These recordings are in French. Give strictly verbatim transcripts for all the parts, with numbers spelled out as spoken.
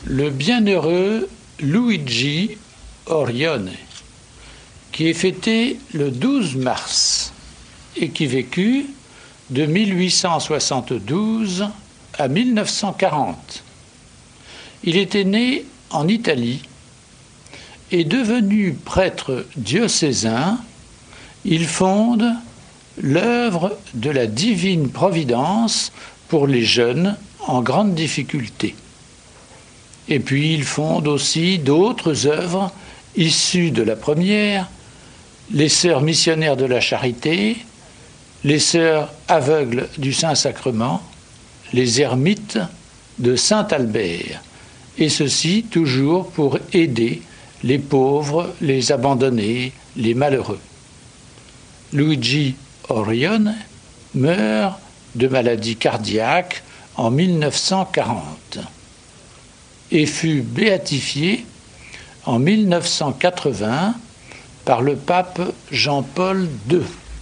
le bienheureux Luigi Orione, qui est fêté le douze mars et qui vécut de mille huit cent soixante-douze à mille neuf cent quarante. Il était né en Italie et devenu prêtre diocésain, il fonde l'œuvre de la Divine Providence pour les jeunes en grande difficulté. Et puis il fonde aussi d'autres œuvres issues de la première, les Sœurs missionnaires de la Charité, les Sœurs aveugles du Saint-Sacrement, les Ermites de Saint-Albert, et ceci toujours pour aider les pauvres, les abandonnés, les malheureux. Luigi Orione meurt de maladie cardiaque en mille neuf cent quarante et fut béatifié en mille neuf cent quatre-vingts par le pape Jean-Paul deux.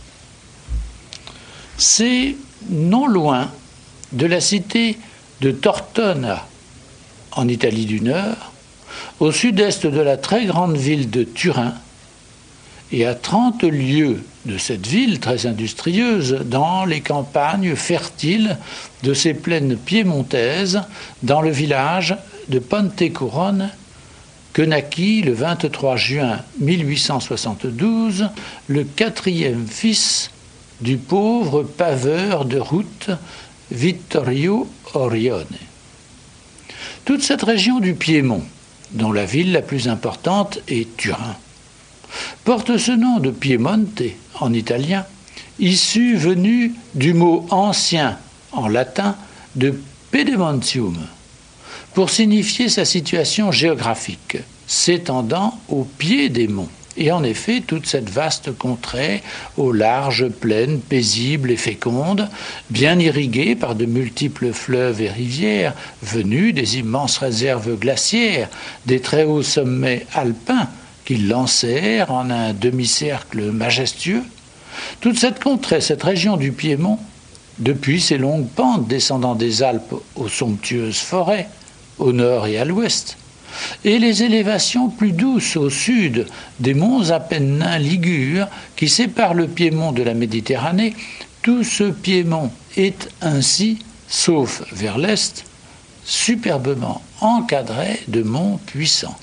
C'est non loin de la cité de Tortona, en Italie du Nord, au sud-est de la très grande ville de Turin, et à trente lieues de cette ville très industrieuse, dans les campagnes fertiles de ces plaines piémontaises, dans le village de Pontecorone, que naquit le vingt-trois juin mille huit cent soixante-douze le quatrième fils du pauvre paveur de route Vittorio Orione. Toute cette région du Piémont, dont la ville la plus importante est Turin, porte ce nom de Piemonte en italien, issu venu du mot ancien en latin de Pedemontium, pour signifier sa situation géographique, s'étendant au pied des monts. Et en effet, toute cette vaste contrée, aux larges plaines paisibles et fécondes, bien irriguée par de multiples fleuves et rivières, venus des immenses réserves glaciaires, des très hauts sommets alpins qui lancèrent en un demi-cercle majestueux, toute cette contrée, cette région du Piémont, depuis ses longues pentes descendant des Alpes aux somptueuses forêts, au nord et à l'ouest, et les élévations plus douces au sud des monts Apennins ligures qui séparent le Piémont de la Méditerranée, tout ce Piémont est ainsi, sauf vers l'est, superbement encadré de monts puissants,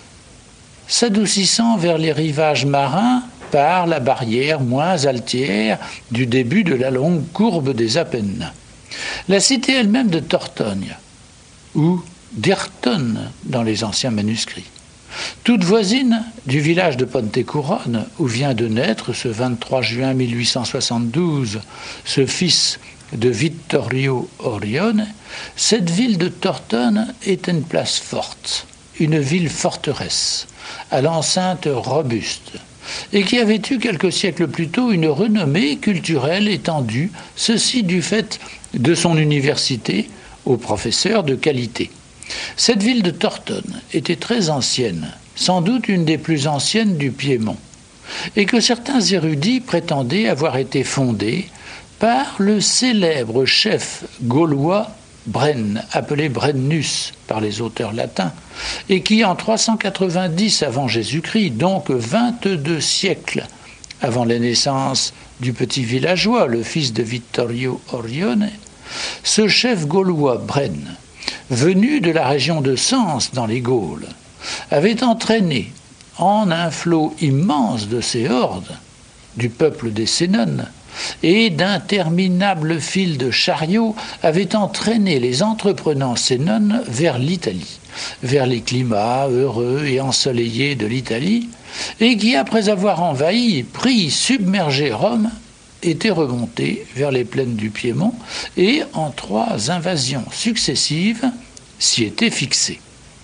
s'adoucissant vers les rivages marins par la barrière moins altière du début de la longue courbe des Apennins. La cité elle-même de Tortone, ou d'Ertone dans les anciens manuscrits, toute voisine du village de Pontecorone, où vient de naître ce vingt-trois juin mille huit cent soixante-douze ce fils de Vittorio Orione, cette ville de Tortone est une place forte, une ville forteresse, à l'enceinte robuste, et qui avait eu quelques siècles plus tôt une renommée culturelle étendue, ceci du fait de son université aux professeurs de qualité. Cette ville de Tortone était très ancienne, sans doute une des plus anciennes du Piémont, et que certains érudits prétendaient avoir été fondée par le célèbre chef gaulois Brenne, appelé Brennus par les auteurs latins, et qui en trois cent quatre-vingt-dix avant Jésus-Christ, donc vingt-deux siècles avant la naissance du petit villageois, le fils de Vittorio Orione, ce chef gaulois Brenne, venu de la région de Sens dans les Gaules, avait entraîné en un flot immense de ses hordes, du peuple des Sénones, et d'interminables files de chariots avait entraîné les entreprenants sénones vers l'Italie, vers les climats heureux et ensoleillés de l'Italie, et qui, après avoir envahi, pris, submergé Rome, était remonté vers les plaines du Piémont et, en trois invasions successives, s'y était fixé.